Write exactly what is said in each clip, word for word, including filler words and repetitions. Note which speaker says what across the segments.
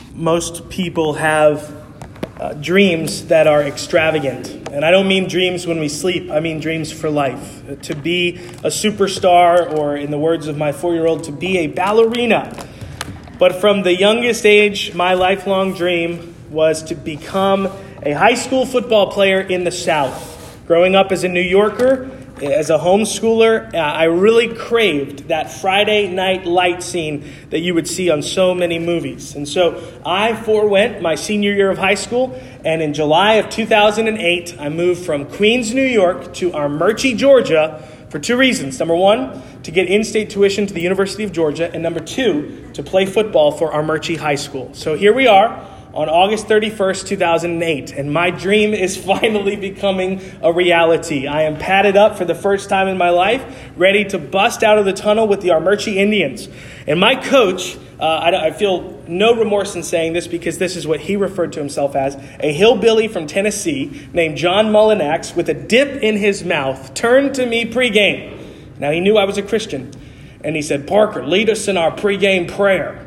Speaker 1: most people have uh, dreams that are extravagant. And I don't mean dreams when we sleep. I mean dreams for life. To be a superstar, or in the words of my four-year-old, to be a ballerina. But from the youngest age, my lifelong dream was to become a high school football player in the South. Growing up as a New Yorker, as a homeschooler, I really craved that Friday night light scene that you would see on so many movies. And so I forewent my senior year of high school, and in July of two thousand eight, I moved from Queens, New York to Armuchee, Georgia, for two reasons. Number one, to get in-state tuition to the University of Georgia, and number two, to play football for Armuchee High School. So here we are on August thirty-first, two thousand eight, and my dream is finally becoming a reality. I am padded up for the first time in my life, ready to bust out of the tunnel with the Armuchee Indians. And my coach, uh, I, I feel no remorse in saying this because this is what he referred to himself as, a hillbilly from Tennessee named John Mullinax with a dip in his mouth, turned to me pregame. Now, he knew I was a Christian, and he said, "Parker, lead us in our pregame prayer."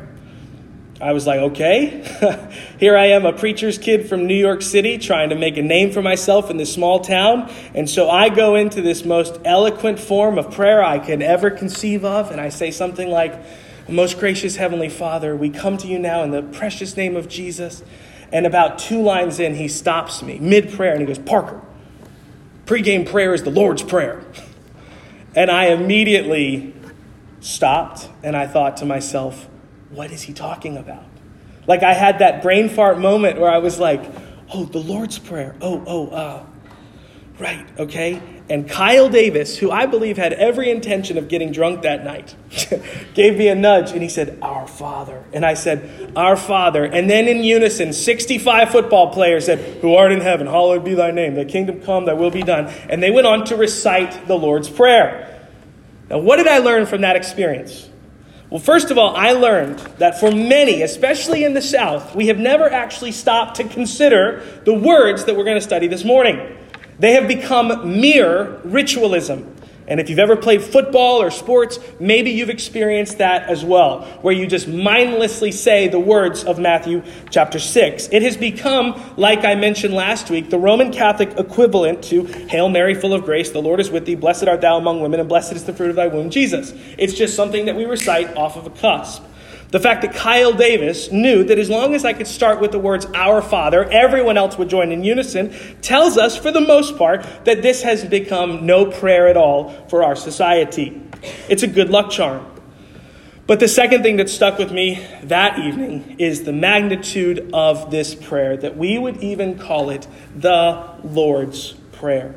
Speaker 1: I was like, okay, here I am, a preacher's kid from New York City trying to make a name for myself in this small town. And so I go into this most eloquent form of prayer I could ever conceive of. And I say something like, "Most gracious Heavenly Father, we come to you now in the precious name of Jesus." And about two lines in, he stops me mid-prayer and he goes, "Parker, pregame prayer is the Lord's Prayer." And I immediately stopped and I thought to myself, what is he talking about? Like, I had that brain fart moment where I was like, oh, the Lord's Prayer. Oh, oh, uh, right, okay. And Kyle Davis, who I believe had every intention of getting drunk that night, gave me a nudge and he said, "Our Father." And I said, "Our Father." And then in unison, sixty-five football players said, "Who art in heaven, hallowed be thy name. Thy kingdom come, thy will be done." And they went on to recite the Lord's Prayer. Now, what did I learn from that experience? Well, first of all, I learned that for many, especially in the South, we have never actually stopped to consider the words that we're going to study this morning. They have become mere ritualism. And if you've ever played football or sports, maybe you've experienced that as well, where you just mindlessly say the words of Matthew chapter six. It has become, like I mentioned last week, the Roman Catholic equivalent to "Hail Mary, full of grace, the Lord is with thee, blessed art thou among women, and blessed is the fruit of thy womb, Jesus." It's just something that we recite off of a cusp. The fact that Kyle Davis knew that as long as I could start with the words "Our Father," everyone else would join in unison, tells us, for the most part, that this has become no prayer at all for our society. It's a good luck charm. But the second thing that stuck with me that evening is the magnitude of this prayer, that we would even call it the Lord's Prayer.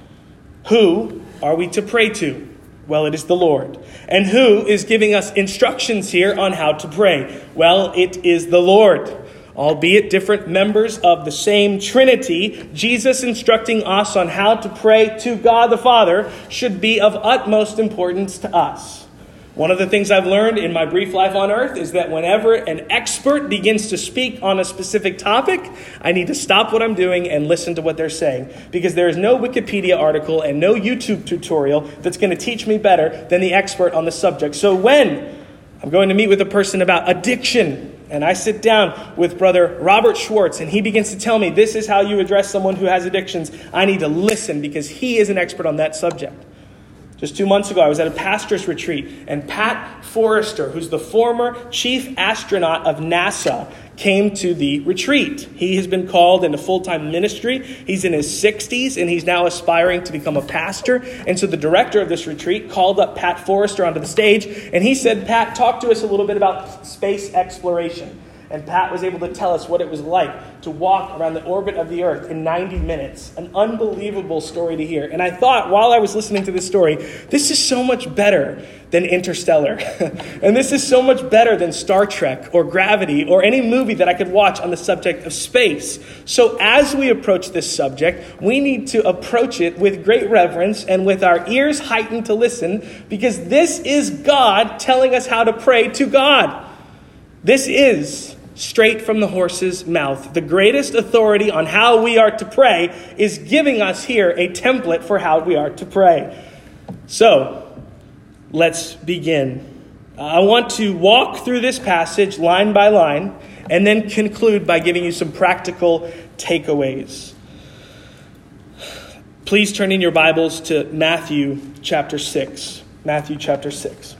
Speaker 1: Who are we to pray to? Well, it is the Lord. And who is giving us instructions here on how to pray? Well, it is the Lord. Albeit different members of the same Trinity, Jesus instructing us on how to pray to God the Father should be of utmost importance to us. One of the things I've learned in my brief life on earth is that whenever an expert begins to speak on a specific topic, I need to stop what I'm doing and listen to what they're saying. Because there is no Wikipedia article and no YouTube tutorial that's going to teach me better than the expert on the subject. So when I'm going to meet with a person about addiction, and I sit down with Brother Robert Schwartz, and he begins to tell me this is how you address someone who has addictions, I need to listen because he is an expert on that subject. Just two months ago, I was at a pastor's retreat, and Pat Forrester, who's the former chief astronaut of NASA, came to the retreat. He has been called into full-time ministry. He's in his sixties, and he's now aspiring to become a pastor. And so the director of this retreat called up Pat Forrester onto the stage, and he said, "Pat, talk to us a little bit about space exploration." And Pat was able to tell us what it was like to walk around the orbit of the Earth in ninety minutes. An unbelievable story to hear. And I thought, while I was listening to this story, this is so much better than Interstellar. And this is so much better than Star Trek or Gravity or any movie that I could watch on the subject of space. So as we approach this subject, we need to approach it with great reverence and with our ears heightened to listen, because this is God telling us how to pray to God. This is straight from the horse's mouth. The greatest authority on how we are to pray is giving us here a template for how we are to pray. So, let's begin. I want to walk through this passage line by line and then conclude by giving you some practical takeaways. Please turn in your Bibles to Matthew chapter six. Matthew chapter six.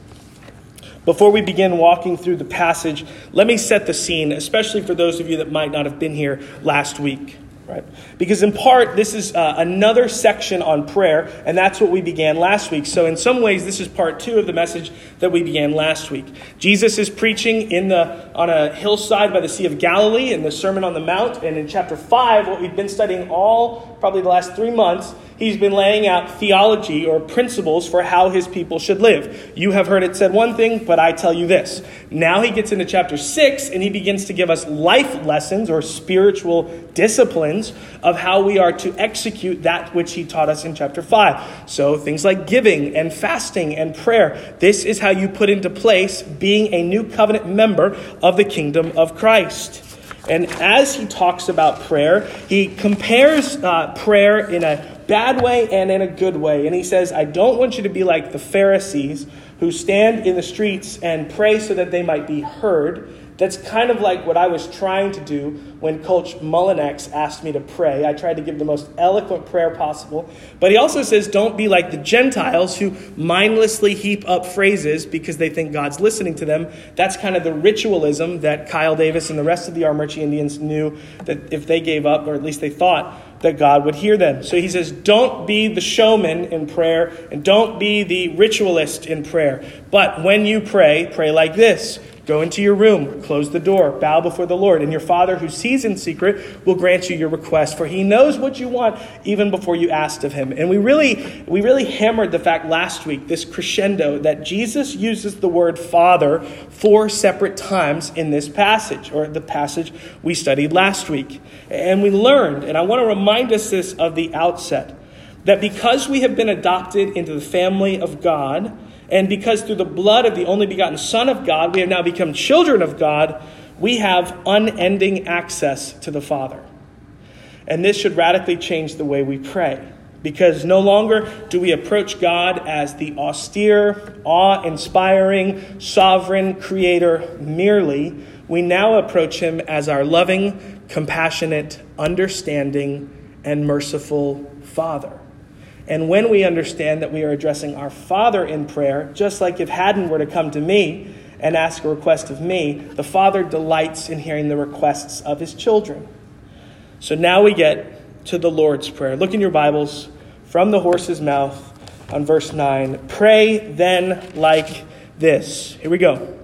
Speaker 1: Before we begin walking through the passage, let me set the scene, especially for those of you that might not have been here last week. Right? Because in part, this is uh, another section on prayer, and that's what we began last week. So in some ways, this is part two of the message that we began last week. Jesus is preaching in the on a hillside by the Sea of Galilee in the Sermon on the Mount. And in chapter five, what we've been studying all, probably the last three months, he's been laying out theology or principles for how his people should live. You have heard it said one thing, but I tell you this. Now he gets into chapter six, and he begins to give us life lessons or spiritual disciplines of how we are to execute that which he taught us in chapter five. So things like giving and fasting and prayer. This is how you put into place being a new covenant member of the kingdom of Christ. And as he talks about prayer, he compares uh, prayer in a bad way and in a good way. And he says, I don't want you to be like the Pharisees who stand in the streets and pray so that they might be heard. That's kind of like what I was trying to do when Coach Mullinex asked me to pray. I tried to give the most eloquent prayer possible. But he also says, don't be like the Gentiles who mindlessly heap up phrases because they think God's listening to them. That's kind of the ritualism that Kyle Davis and the rest of the Armurchie Indians knew that if they gave up, or at least they thought, that God would hear them. So he says, don't be the showman in prayer and don't be the ritualist in prayer. But when you pray, pray like this. Go into your room, close the door, bow before the Lord, and your Father who sees in secret will grant you your request, for he knows what you want even before you asked of him. And we really, we really hammered the fact last week, this crescendo, that Jesus uses the word Father four separate times in this passage, or the passage we studied last week. And we learned, and I want to remind us this of the outset, that because we have been adopted into the family of God, and because through the blood of the only begotten Son of God, we have now become children of God, we have unending access to the Father. And this should radically change the way we pray. Because no longer do we approach God as the austere, awe-inspiring, sovereign creator merely. We now approach him as our loving, compassionate, understanding, and merciful Father. And when we understand that we are addressing our Father in prayer, just like if Haddon were to come to me and ask a request of me, the Father delights in hearing the requests of his children. So now we get to the Lord's Prayer. Look in your Bibles from the horse's mouth on verse nine. Pray then like this. Here we go.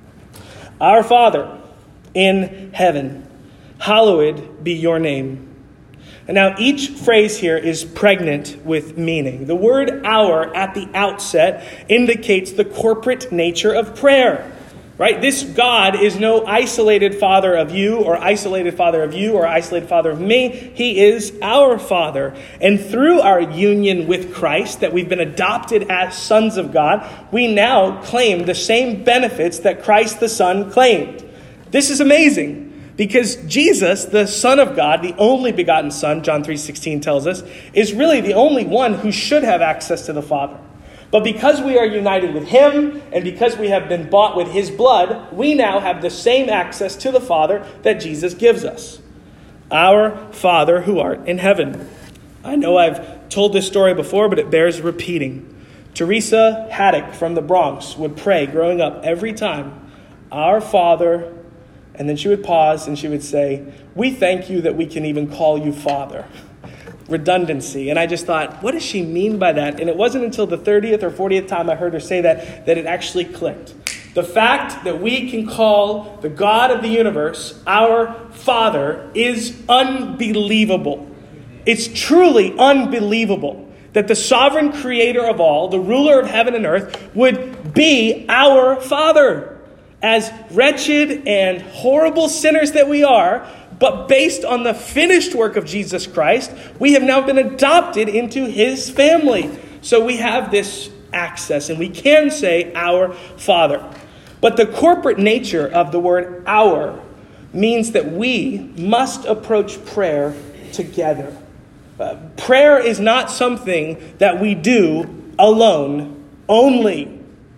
Speaker 1: Our Father in heaven, hallowed be your name. And now each phrase here is pregnant with meaning. The word our at the outset indicates the corporate nature of prayer. Right? This God is no isolated father of you or isolated father of you or isolated father of me. He is our Father. And through our union with Christ, that we've been adopted as sons of God, we now claim the same benefits that Christ the Son claimed. This is amazing. Because Jesus, the Son of God, the only begotten Son, John three sixteen tells us, is really the only one who should have access to the Father. But because we are united with him, and because we have been bought with his blood, we now have the same access to the Father that Jesus gives us. Our Father who art in heaven. I know I've told this story before, but it bears repeating. Teresa Haddock from the Bronx would pray growing up every time, Our Father. And then she would pause and she would say, we thank you that we can even call you Father. Redundancy. And I just thought, what does she mean by that? And it wasn't until the thirtieth or fortieth time I heard her say that, that it actually clicked. The fact that we can call the God of the universe our Father is unbelievable. It's truly unbelievable that the sovereign creator of all, the ruler of heaven and earth, would be our Father. As wretched and horrible sinners that we are, but based on the finished work of Jesus Christ, we have now been adopted into his family. So we have this access, and we can say our Father. But the corporate nature of the word our means that we must approach prayer together. Uh, prayer is not something that we do alone only.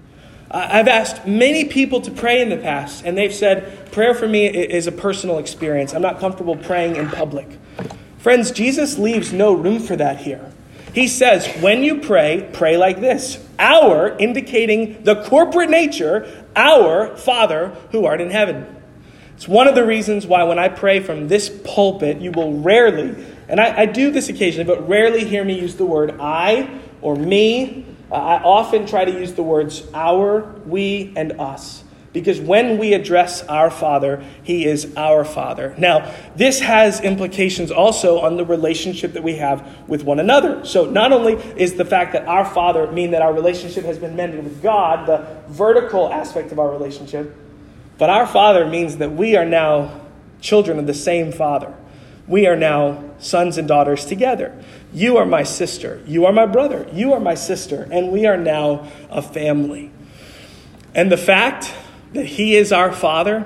Speaker 1: I've asked many people to pray in the past, and they've said, prayer for me is a personal experience. I'm not comfortable praying in public. Friends, Jesus leaves no room for that here. He says, when you pray, pray like this. Our, indicating the corporate nature, our Father who art in heaven. It's one of the reasons why when I pray from this pulpit, you will rarely, and I, I do this occasionally, but rarely hear me use the word I or me. Uh, I often try to use the words our, we, and us. Because when we address our Father, He is our Father. Now, this has implications also on the relationship that we have with one another. So not only is the fact that our Father mean that our relationship has been mended with God, the vertical aspect of our relationship, but our Father means that we are now children of the same Father. We are now sons and daughters together. You are my sister. You are my brother. You are my sister. And we are now a family. And the fact that He is our Father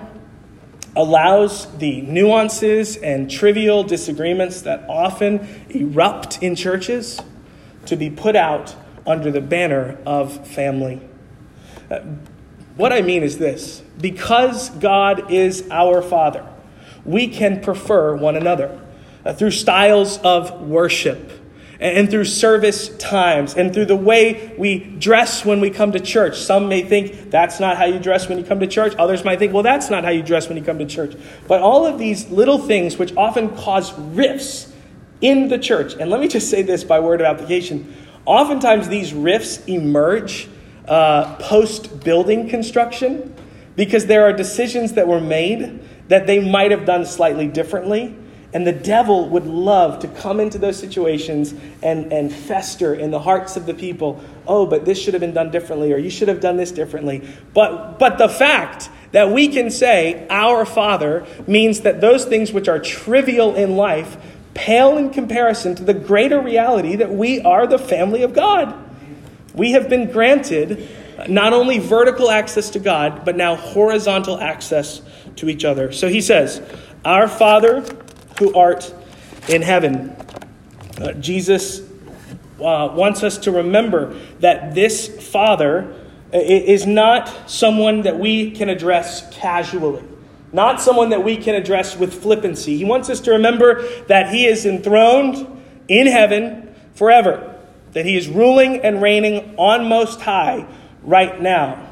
Speaker 1: allows the nuances and trivial disagreements that often erupt in churches to be put out under the banner of family. Uh, what I mean is this. Because God is our Father, we can prefer one another uh, through styles of worship and through service times, and through the way we dress when we come to church. Some may think that's not how you dress when you come to church. Others might think, well, that's not how you dress when you come to church. But all of these little things which often cause rifts in the church. And let me just say this by word of application. Oftentimes these rifts emerge uh, post-building construction because there are decisions that were made that they might have done slightly differently. And the devil would love to come into those situations and, and fester in the hearts of the people. Oh, but this should have been done differently, or you should have done this differently. But, but the fact that we can say our Father means that those things which are trivial in life pale in comparison to the greater reality that we are the family of God. We have been granted not only vertical access to God, but now horizontal access to each other. So he says, our Father who art in heaven. Uh, Jesus uh, wants us to remember that this Father is not someone that we can address casually, not someone that we can address with flippancy. He wants us to remember that He is enthroned in heaven forever, that He is ruling and reigning on Most High right now.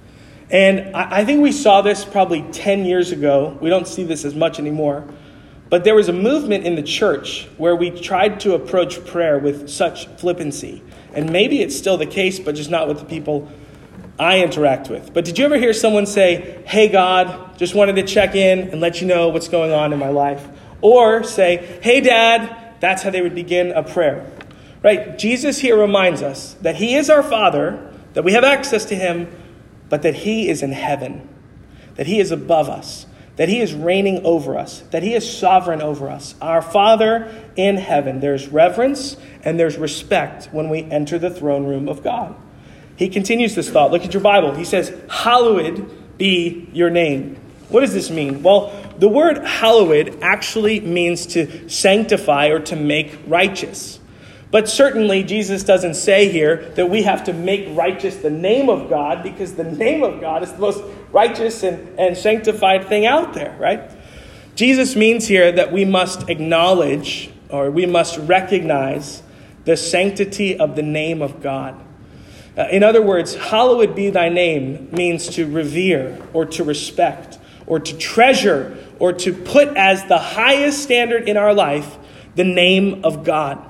Speaker 1: And I, I think we saw this probably ten years ago. We don't see this as much anymore. But there was a movement in the church where we tried to approach prayer with such flippancy. And maybe it's still the case, but just not with the people I interact with. But did you ever hear someone say, hey, God, just wanted to check in and let you know what's going on in my life? Or say, hey, Dad, that's how they would begin a prayer. Right? Jesus here reminds us that He is our Father, that we have access to Him, but that He is in heaven, that He is above us, that He is reigning over us, that He is sovereign over us. Our Father in heaven. There's reverence and there's respect when we enter the throne room of God. He continues this thought. Look at your Bible. He says, hallowed be your name. What does this mean? Well, the word hallowed actually means to sanctify or to make righteous. But certainly Jesus doesn't say here that we have to make righteous the name of God, because the name of God is the most righteous and, and sanctified thing out there, right? Jesus means here that we must acknowledge, or we must recognize, the sanctity of the name of God. Uh, in other words, hallowed be thy name means to revere or to respect or to treasure or to put as the highest standard in our life the name of God.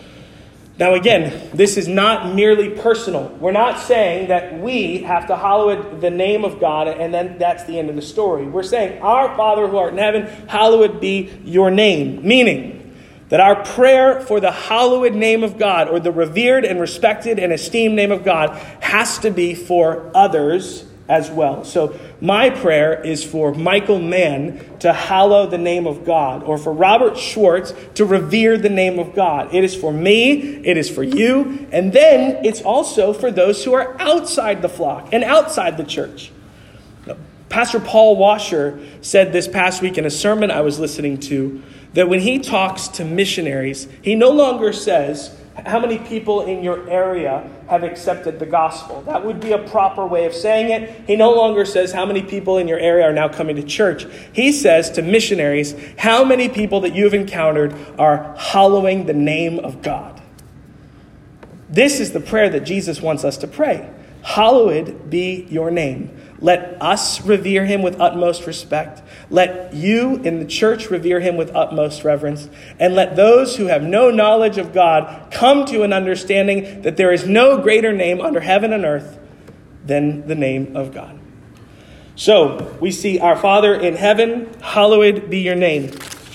Speaker 1: Now again, this is not merely personal. We're not saying that we have to hallow the name of God and then that's the end of the story. We're saying, our Father who art in heaven, hallowed be your name. Meaning that our prayer for the hallowed name of God, or the revered and respected and esteemed name of God, has to be for others as well. So my prayer is for Michael Mann to hallow the name of God, or for Robert Schwartz to revere the name of God. It is for me, it is for you, and then it's also for those who are outside the flock and outside the church. Pastor Paul Washer said this past week in a sermon I was listening to, that when he talks to missionaries, he no longer says, How many people in your area have accepted the gospel? That would be a proper way of saying it. He no longer says how many people in your area are now coming to church. He says to missionaries, how many people that you've encountered are hallowing the name of God? This is the prayer that Jesus wants us to pray. Hallowed be your name. Let us revere him with utmost respect. Let you in the church revere him with utmost reverence. And let those who have no knowledge of God come to an understanding that there is no greater name under heaven and earth than the name of God. So we see our Father in heaven, hallowed be your name.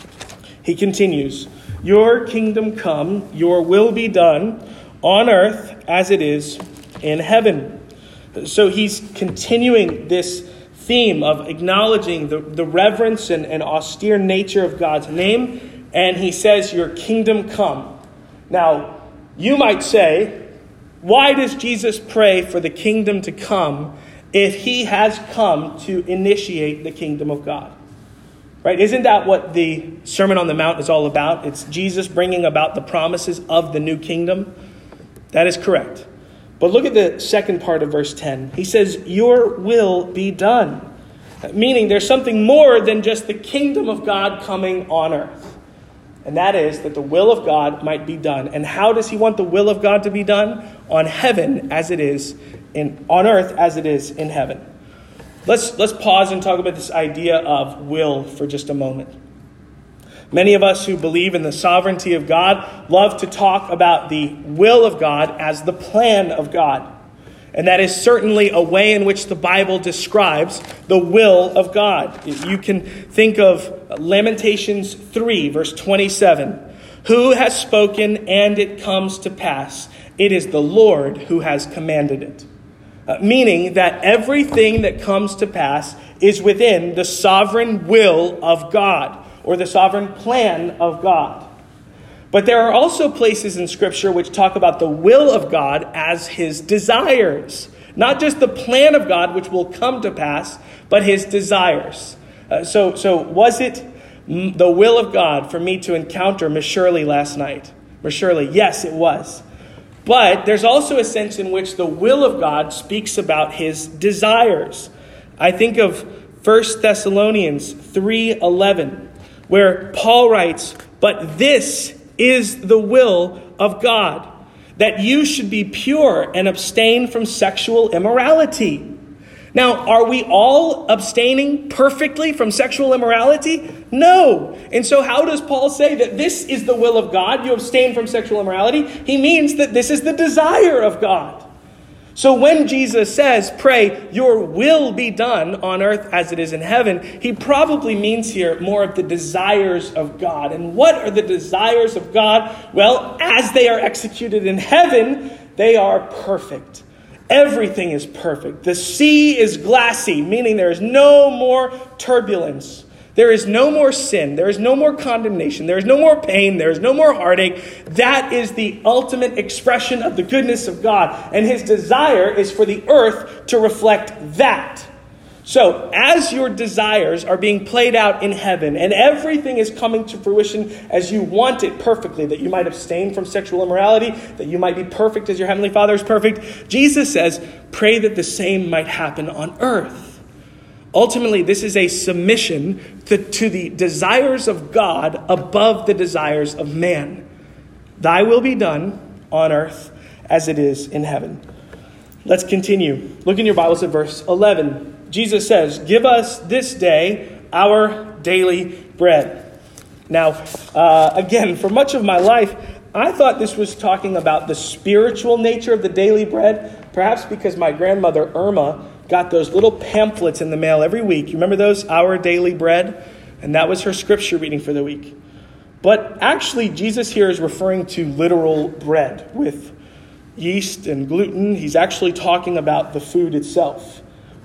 Speaker 1: He continues, your kingdom come, your will be done on earth as it is in heaven. So he's continuing this theme of acknowledging the, the reverence and, and austere nature of God's name. And he says, your kingdom come. Now, you might say, why does Jesus pray for the kingdom to come if he has come to initiate the kingdom of God? Right? Isn't that what the Sermon on the Mount is all about? It's Jesus bringing about the promises of the new kingdom. That is correct. But look at the second part of verse ten. He says, your will be done. Meaning there's something more than just the kingdom of God coming on earth. And that is that the will of God might be done. And how does he want the will of God to be done? On heaven as it is in on earth as it is in heaven. Let's let's pause and talk about this idea of will for just a moment. Many of us who believe in the sovereignty of God love to talk about the will of God as the plan of God. And that is certainly a way in which the Bible describes the will of God. You can think of Lamentations three, verse twenty-seven. Who has spoken and it comes to pass? It is the Lord who has commanded it. Uh, meaning that everything that comes to pass is within the sovereign will of God, or the sovereign plan of God. But there are also places in Scripture which talk about the will of God as his desires. Not just the plan of God which will come to pass, but his desires. Uh, so, so was it the will of God for me to encounter Miss Shirley last night? Miss Shirley, yes, it was. But there's also a sense in which the will of God speaks about his desires. I think of First Thessalonians three eleven. Where Paul writes, but this is the will of God, that you should be pure and abstain from sexual immorality. Now, are we all abstaining perfectly from sexual immorality? No. And so how does Paul say that this is the will of God, you abstain from sexual immorality? He means that this is the desire of God. So when Jesus says, pray, your will be done on earth as it is in heaven, he probably means here more of the desires of God. And what are the desires of God? Well, as they are executed in heaven, they are perfect. Everything is perfect. The sea is glassy, meaning there is no more turbulence. There is no more sin. There is no more condemnation. There is no more pain. There is no more heartache. That is the ultimate expression of the goodness of God. And his desire is for the earth to reflect that. So, as your desires are being played out in heaven and everything is coming to fruition as you want it perfectly, that you might abstain from sexual immorality, that you might be perfect as your heavenly Father is perfect, Jesus says, pray that the same might happen on earth. Ultimately, this is a submission to, to the desires of God above the desires of man. Thy will be done on earth as it is in heaven. Let's continue. Look in your Bibles at verse eleven. Jesus says, give us this day our daily bread. Now, uh, again, for much of my life, I thought this was talking about the spiritual nature of the daily bread, perhaps because my grandmother Irma got those little pamphlets in the mail every week. You remember those? Our Daily Bread? And that was her scripture reading for the week. But actually, Jesus here is referring to literal bread with yeast and gluten. He's actually talking about the food itself.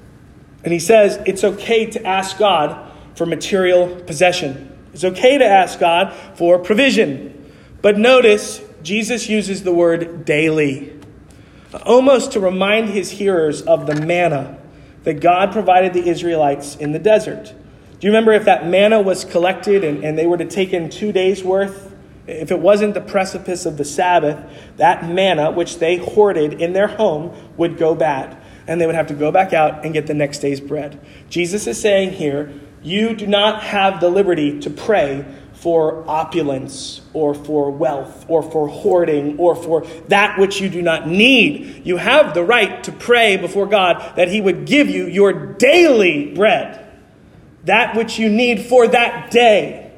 Speaker 1: And he says it's okay to ask God for material possession. It's okay to ask God for provision. But notice, Jesus uses the word daily, almost to remind his hearers of the manna that God provided the Israelites in the desert. Do you remember if that manna was collected and, and they were to take in two days' worth If it wasn't the precipice of the Sabbath, that manna, which they hoarded in their home, would go bad. And they would have to go back out and get the next day's bread. Jesus is saying here, you do not have the liberty to pray for opulence or for wealth or for hoarding or for that which you do not need. You have the right to pray before God that he would give you your daily bread, that which you need for that day,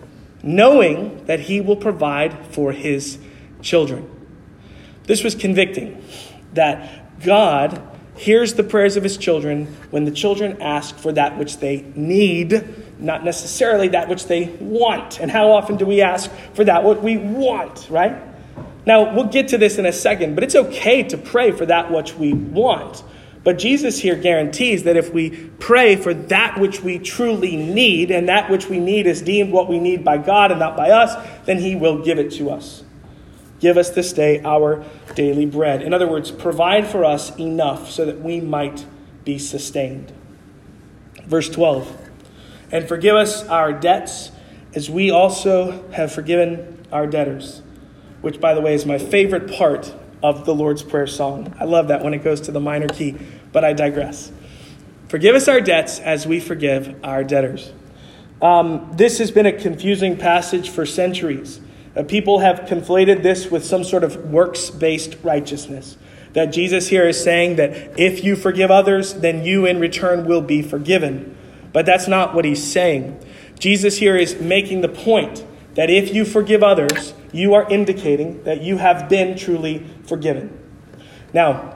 Speaker 1: knowing that he will provide for his children. This was convicting, that God hears the prayers of his children when the children ask for that which they need, not necessarily that which they want. And how often do we ask for that what we want, right? Now, we'll get to this in a second, but it's okay to pray for that which we want. But Jesus here guarantees that if we pray for that which we truly need, and that which we need is deemed what we need by God and not by us, then he will give it to us. Give us this day our daily bread. In other words, provide for us enough so that we might be sustained. Verse twelve. And forgive us our debts as we also have forgiven our debtors. Which, by the way, is my favorite part of the Lord's Prayer song. I love that when it goes to the minor key, but I digress. Forgive us our debts as we forgive our debtors. Um, this has been a confusing passage for centuries. Uh, people have conflated this with some sort of works-based righteousness. That Jesus here is saying that if you forgive others, then you in return will be forgiven. But that's not what he's saying. Jesus here is making the point that if you forgive others, you are indicating that you have been truly forgiven. Now,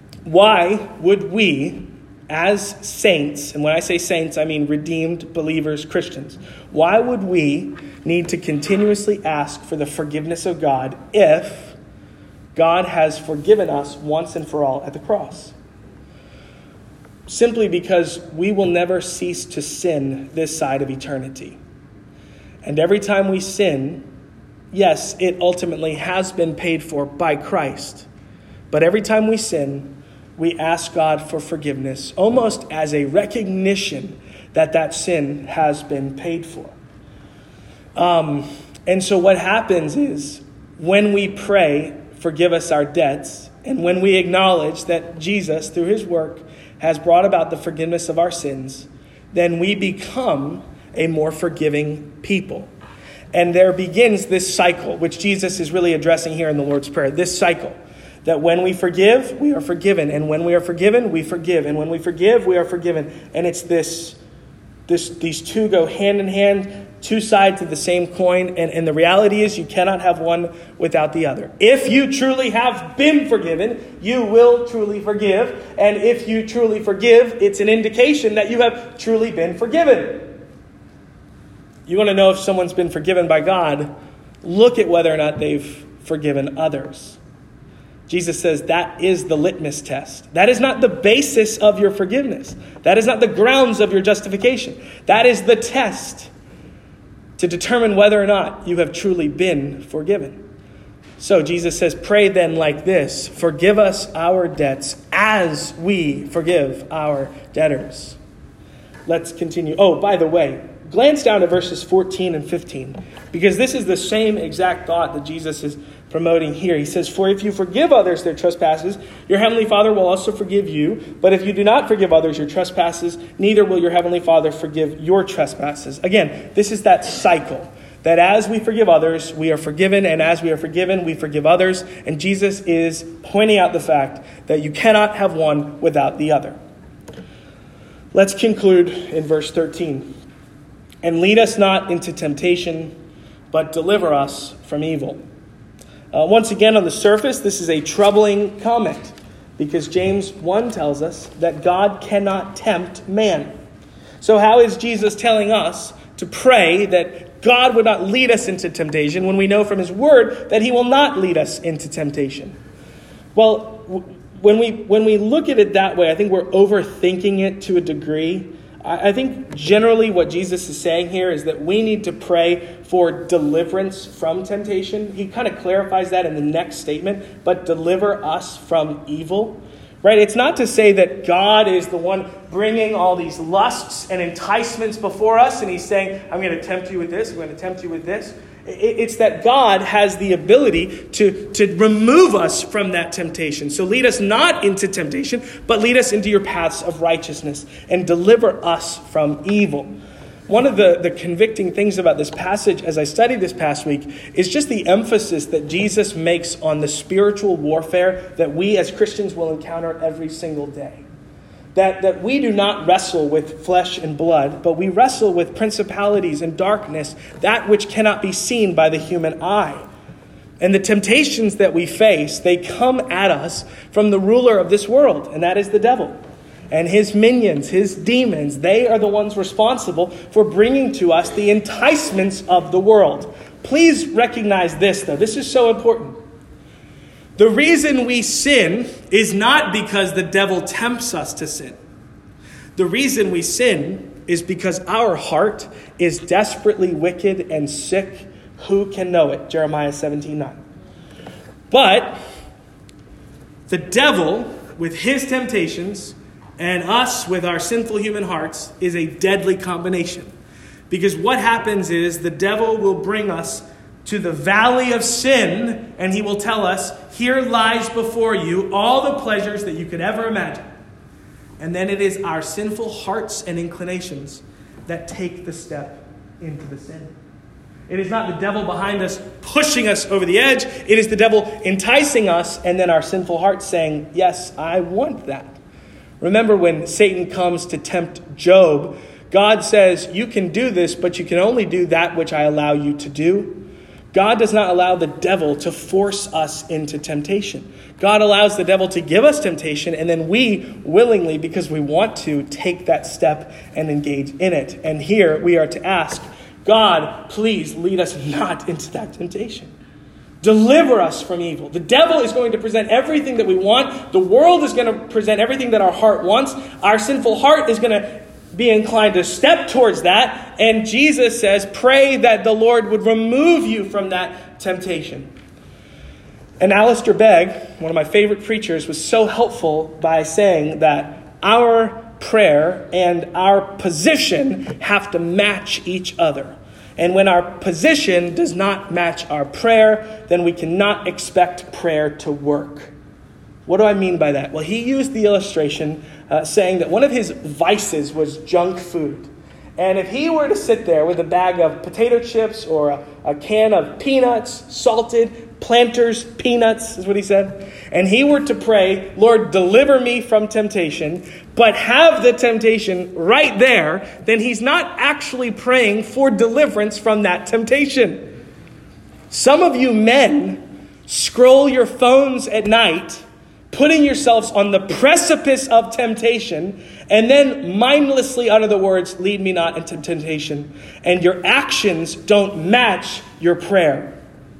Speaker 1: why would we, as saints, and when I say saints, I mean redeemed believers, Christians, why would we need to continuously ask for the forgiveness of God if God has forgiven us once and for all at the cross? Simply because we will never cease to sin this side of eternity. And every time we sin, yes, it ultimately has been paid for by Christ. But every time we sin, we ask God for forgiveness, almost as a recognition that that sin has been paid for. Um, and so what happens is when we pray, forgive us our debts, and when we acknowledge that Jesus, through his work, has brought about the forgiveness of our sins, then we become a more forgiving people. And there begins this cycle, which Jesus is really addressing here in the Lord's Prayer. This cycle, that when we forgive, we are forgiven. And when we are forgiven, we forgive. And when we forgive, we are forgiven. And it's this, this these two go hand in hand, two sides of the same coin. And, and the reality is you cannot have one without the other. If you truly have been forgiven, you will truly forgive. And if you truly forgive, it's an indication that you have truly been forgiven. You want to know if someone's been forgiven by God, look at whether or not they've forgiven others. Jesus says that is the litmus test. That is not the basis of your forgiveness. That is not the grounds of your justification. That is the test to determine whether or not you have truly been forgiven. So Jesus says, pray then like this: forgive us our debts as we forgive our debtors. Let's continue. Oh, by the way, glance down to verses fourteen and fifteen, because this is the same exact thought that Jesus is promoting here. He says, for if you forgive others their trespasses, your heavenly Father will also forgive you. But if you do not forgive others your trespasses, neither will your heavenly Father forgive your trespasses. Again, this is that cycle, that as we forgive others, we are forgiven. And as we are forgiven, we forgive others. And Jesus is pointing out the fact that you cannot have one without the other. Let's conclude in verse thirteen. And lead us not into temptation, but deliver us from evil. Uh, once again, on the surface, this is a troubling comment, because James one tells us that God cannot tempt man. So how is Jesus telling us to pray that God would not lead us into temptation when we know from his word that he will not lead us into temptation? Well, when we when we look at it that way, I think we're overthinking it to a degree. I think generally what Jesus is saying here is that we need to pray for deliverance from temptation. He kind of clarifies that in the next statement, but deliver us from evil. Right? It's not to say that God is the one bringing all these lusts and enticements before us, and he's saying, I'm going to tempt you with this, I'm going to tempt you with this. It's that God has the ability to, to remove us from that temptation. So lead us not into temptation, but lead us into your paths of righteousness and deliver us from evil. One of the, the convicting things about this passage as I studied this past week is just the emphasis that Jesus makes on the spiritual warfare that we as Christians will encounter every single day. That, that we do not wrestle with flesh and blood, but we wrestle with principalities and darkness, that which cannot be seen by the human eye. And the temptations that we face, they come at us from the ruler of this world, and that is the devil. And his minions, his demons, they are the ones responsible for bringing to us the enticements of the world. Please recognize this, though. This is so important. The reason we sin is not because the devil tempts us to sin. The reason we sin is because our heart is desperately wicked and sick. Who can know it? Jeremiah seventeen nine. But the devil, with his temptations, and us with our sinful human hearts, is a deadly combination. Because what happens is the devil will bring us to the valley of sin, and he will tell us, here lies before you all the pleasures that you could ever imagine. And then it is our sinful hearts and inclinations that take the step into the sin. It is not the devil behind us pushing us over the edge. It is the devil enticing us, and then our sinful hearts saying, yes, I want that. Remember when Satan comes to tempt Job, God says, you can do this, but you can only do that which I allow you to do. God does not allow the devil to force us into temptation. God allows the devil to give us temptation, and then we willingly, because we want to, take that step and engage in it. And here we are to ask, God, please lead us not into that temptation. Deliver us from evil. The devil is going to present everything that we want. The world is going to present everything that our heart wants. Our sinful heart is going to be inclined to step towards that. And Jesus says, pray that the Lord would remove you from that temptation. And Alistair Begg, one of my favorite preachers, was so helpful by saying that our prayer and our position have to match each other. And when our position does not match our prayer, then we cannot expect prayer to work. What do I mean by that? Well, he used the illustration uh, saying that one of his vices was junk food. And if he were to sit there with a bag of potato chips or a, a can of peanuts, salted, Planters peanuts is what he said, and he were to pray, Lord, deliver me from temptation, but have the temptation right there, then he's not actually praying for deliverance from that temptation. Some of you men scroll your phones at night, putting yourselves on the precipice of temptation, and then mindlessly utter the words, lead me not into temptation, and your actions don't match your prayer.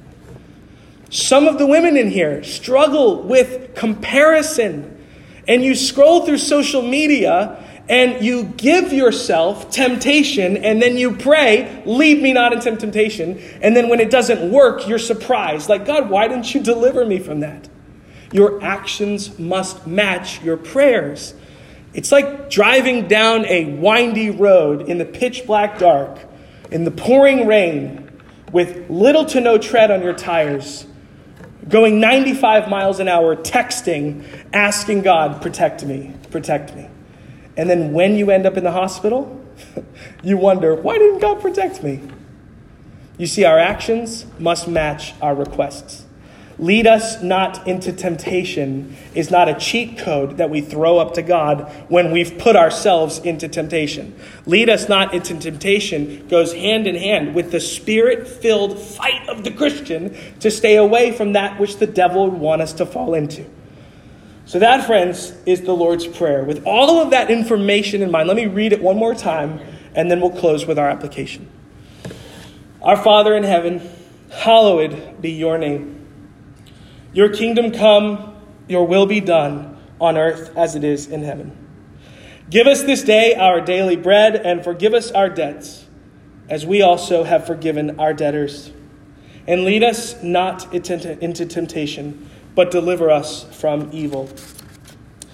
Speaker 1: Some of the women in here struggle with comparison, and you scroll through social media and you give yourself temptation, and then you pray, lead me not into temptation, and then when it doesn't work, you're surprised. Like, God, why didn't you deliver me from that? Your actions must match your prayers. It's like driving down a windy road in the pitch black dark, in the pouring rain, with little to no tread on your tires, going ninety-five miles an hour, texting, asking God, protect me, protect me. And then when you end up in the hospital, you wonder, why didn't God protect me? You see, our actions must match our requests. Lead us not into temptation is not a cheat code that we throw up to God when we've put ourselves into temptation. Lead us not into temptation goes hand in hand with the spirit-filled fight of the Christian to stay away from that which the devil would want us to fall into. So that, friends, is the Lord's Prayer. With all of that information in mind, let me read it one more time, and then we'll close with our application. Our Father in heaven, hallowed be your name. Your kingdom come, your will be done on earth as it is in heaven. Give us this day our daily bread, and forgive us our debts, as we also have forgiven our debtors. And lead us not into temptation, but deliver us from evil.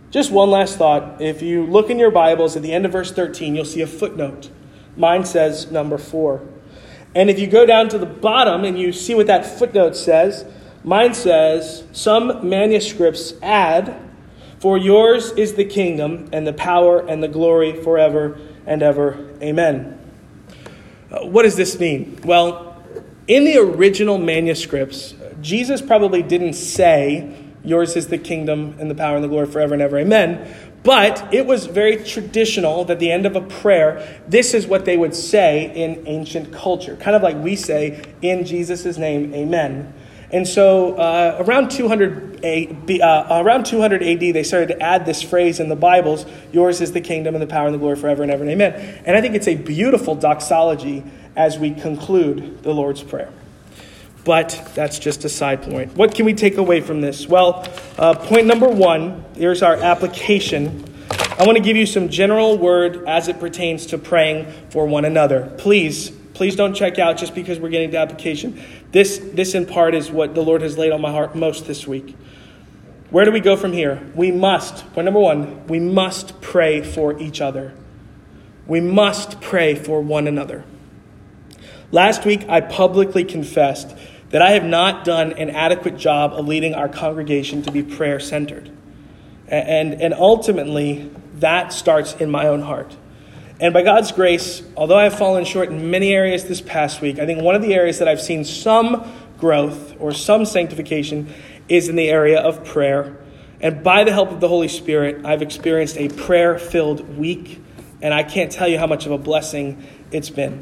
Speaker 1: Just one last thought. If you look in your Bibles at the end of verse thirteen, you'll see a footnote. Mine says number four. And if you go down to the bottom and you see what that footnote says, mine says, some manuscripts add, for yours is the kingdom and the power and the glory forever and ever. Amen. Uh, what does this mean? Well, in the original manuscripts, Jesus probably didn't say, yours is the kingdom and the power and the glory forever and ever. Amen. But it was very traditional that at the end of a prayer, this is what they would say in ancient culture. Kind of like we say, in Jesus' name, amen. And so uh, around two hundred A, uh, around two hundred A D, they started to add this phrase in the Bibles, yours is the kingdom and the power and the glory forever and ever and amen. And I think it's a beautiful doxology as we conclude the Lord's Prayer. But that's just a side point. What can we take away from this? Well, uh, point number one, here's our application. I want to give you some general word as it pertains to praying for one another. Please, please don't check out just because we're getting to application. This, this in part is what the Lord has laid on my heart most this week. Where do we go from here? We must, point number one, we must pray for each other. We must pray for one another. Last week, I publicly confessed that I have not done an adequate job of leading our congregation to be prayer-centered. And, and ultimately, that starts in my own heart. And by God's grace, although I have fallen short in many areas this past week, I think one of the areas that I've seen some growth or some sanctification is in the area of prayer. And by the help of the Holy Spirit, I've experienced a prayer-filled week, and I can't tell you how much of a blessing it's been.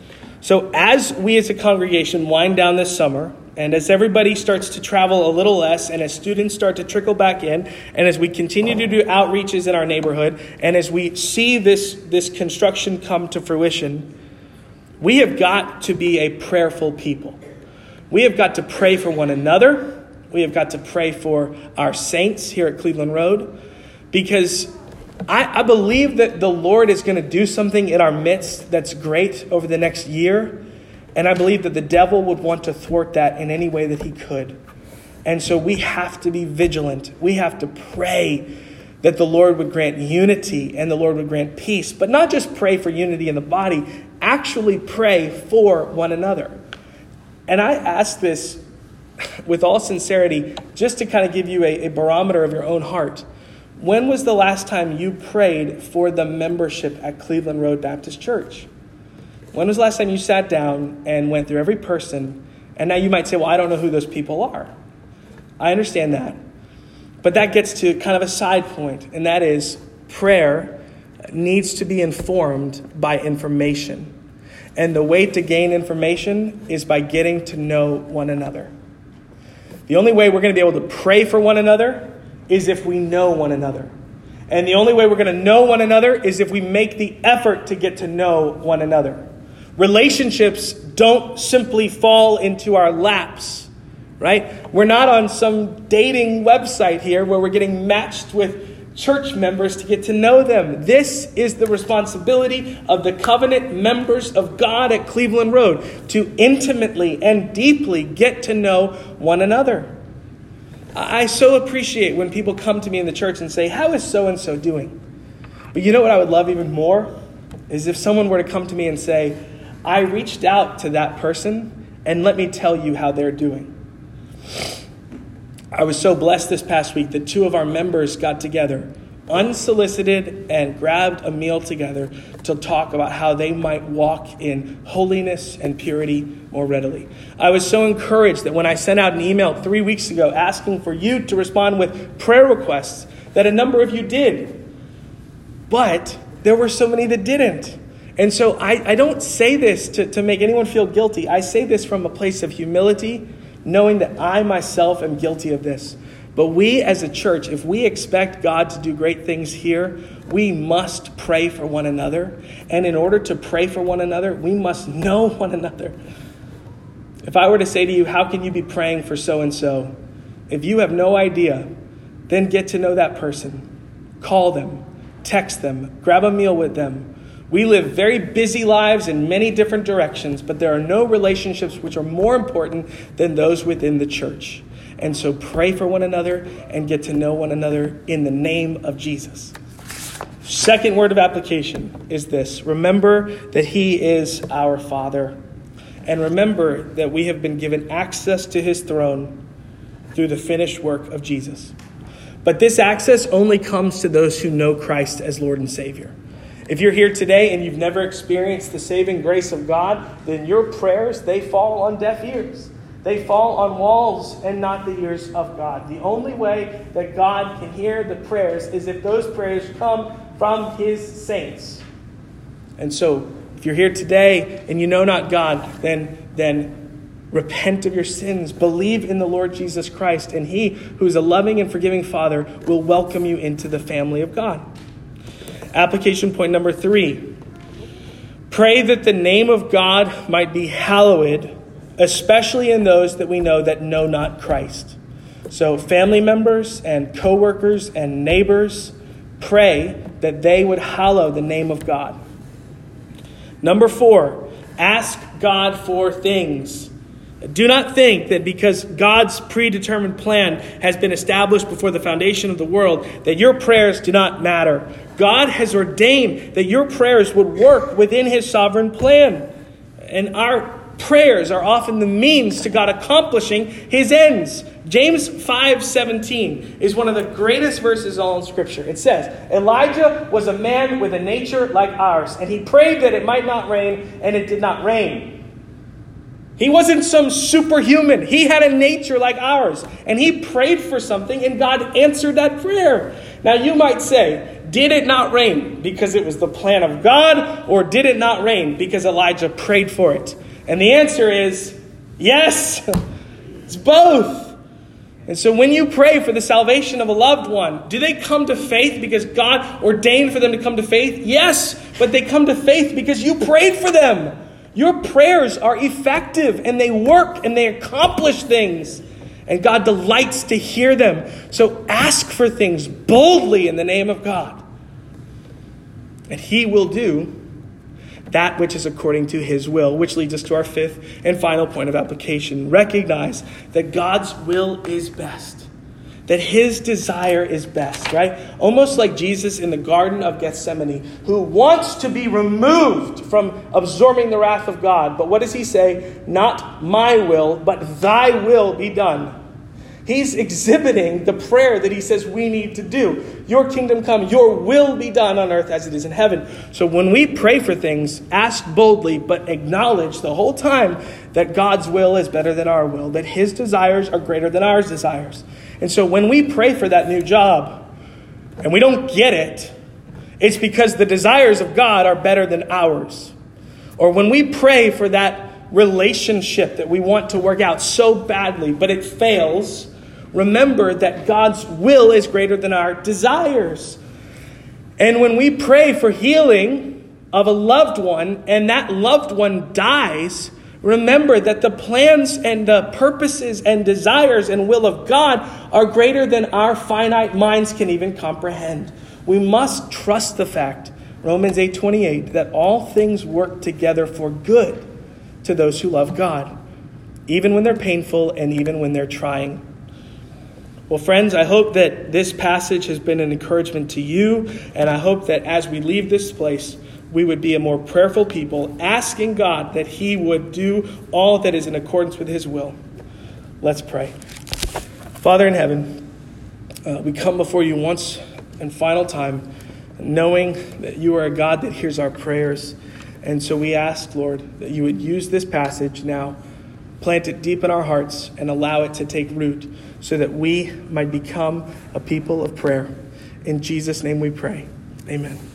Speaker 1: So as we as a congregation wind down this summer, and as everybody starts to travel a little less, and as students start to trickle back in, and as we continue to do outreaches in our neighborhood, and as we see this, this construction come to fruition, we have got to be a prayerful people. We have got to pray for one another. We have got to pray for our saints here at Cleveland Road, because I, I believe that the Lord is going to do something in our midst that's great over the next year. And I believe that the devil would want to thwart that in any way that he could. And so we have to be vigilant. We have to pray that the Lord would grant unity and the Lord would grant peace. But not just pray for unity in the body, actually pray for one another. And I ask this with all sincerity, just to kind of give you a, a barometer of your own heart. When was the last time you prayed for the membership at Cleveland Road Baptist Church? When was the last time you sat down and went through every person? And now you might say, well, I don't know who those people are. I understand that. But that gets to kind of a side point, and that is prayer needs to be informed by information. And the way to gain information is by getting to know one another. The only way we're going to be able to pray for one another is if we know one another. And the only way we're going to know one another is if we make the effort to get to know one another. Relationships don't simply fall into our laps, right? We're not on some dating website here where we're getting matched with church members to get to know them. This is the responsibility of the covenant members of God at Cleveland Road, to intimately and deeply get to know one another. I so appreciate when people come to me in the church and say, how is so-and-so doing? But you know what I would love even more? Is if someone were to come to me and say, I reached out to that person and let me tell you how they're doing. I was so blessed this past week that two of our members got together, unsolicited, and grabbed a meal together to talk about how they might walk in holiness and purity more readily. I was so encouraged that when I sent out an email three weeks ago asking for you to respond with prayer requests, that a number of you did. But there were so many that didn't. And so I, I don't say this to, to make anyone feel guilty. I say this from a place of humility, knowing that I myself am guilty of this. But we as a church, if we expect God to do great things here, we must pray for one another. And in order to pray for one another, we must know one another. If I were to say to you, how can you be praying for so-and-so? If you have no idea, then get to know that person. Call them, text them, grab a meal with them. We live very busy lives in many different directions, but there are no relationships which are more important than those within the church. And so pray for one another and get to know one another in the name of Jesus. Second word of application is this. Remember that he is our Father. And remember that we have been given access to his throne through the finished work of Jesus. But this access only comes to those who know Christ as Lord and Savior. If you're here today and you've never experienced the saving grace of God, then your prayers, they fall on deaf ears. They fall on walls and not the ears of God. The only way that God can hear the prayers is if those prayers come from his saints. And so, if you're here today and you know not God, then, then repent of your sins. Believe in the Lord Jesus Christ, and he, who is a loving and forgiving Father, will welcome you into the family of God. Application point number three. Pray that the name of God might be hallowed, especially in those that we know that know not Christ. So family members and co-workers and neighbors, pray that they would hallow the name of God. Number four, ask God for things. Do not think that because God's predetermined plan has been established before the foundation of the world, that your prayers do not matter. God has ordained that your prayers would work within his sovereign plan. And our prayers are often the means to God accomplishing his ends. James five seventeen is one of the greatest verses all in Scripture. It says, Elijah was a man with a nature like ours, and he prayed that it might not rain, and it did not rain. He wasn't some superhuman. He had a nature like ours, and he prayed for something, and God answered that prayer. Now you might say, did it not rain because it was the plan of God, or did it not rain because Elijah prayed for it? And the answer is yes. It's both. And so when you pray for the salvation of a loved one, do they come to faith because God ordained for them to come to faith? Yes, but they come to faith because you prayed for them. Your prayers are effective and they work and they accomplish things. And God delights to hear them. So ask for things boldly in the name of God. And he will do that which is according to his will, which leads us to our fifth and final point of application. Recognize that God's will is best. That his desire is best, right? Almost like Jesus in the Garden of Gethsemane, who wants to be removed from absorbing the wrath of God. But what does he say? Not my will, but thy will be done. He's exhibiting the prayer that he says we need to do. Your kingdom come, your will be done on earth as it is in heaven. So when we pray for things, ask boldly, but acknowledge the whole time that God's will is better than our will, that his desires are greater than our desires. And so when we pray for that new job and we don't get it, it's because the desires of God are better than ours. Or when we pray for that relationship that we want to work out so badly, but it fails, remember that God's will is greater than our desires. And when we pray for healing of a loved one and that loved one dies, remember that the plans and the purposes and desires and will of God are greater than our finite minds can even comprehend. We must trust the fact, Romans eight twenty-eight, that all things work together for good to those who love God, even when they're painful and even when they're trying. Well, friends, I hope that this passage has been an encouragement to you, and I hope that as we leave this place, we would be a more prayerful people, asking God that he would do all that is in accordance with his will. Let's pray. Father in heaven, uh, we come before you once and final time, knowing that you are a God that hears our prayers. And so we ask, Lord, that you would use this passage now, plant it deep in our hearts, and allow it to take root so that we might become a people of prayer. In Jesus' name we pray. Amen.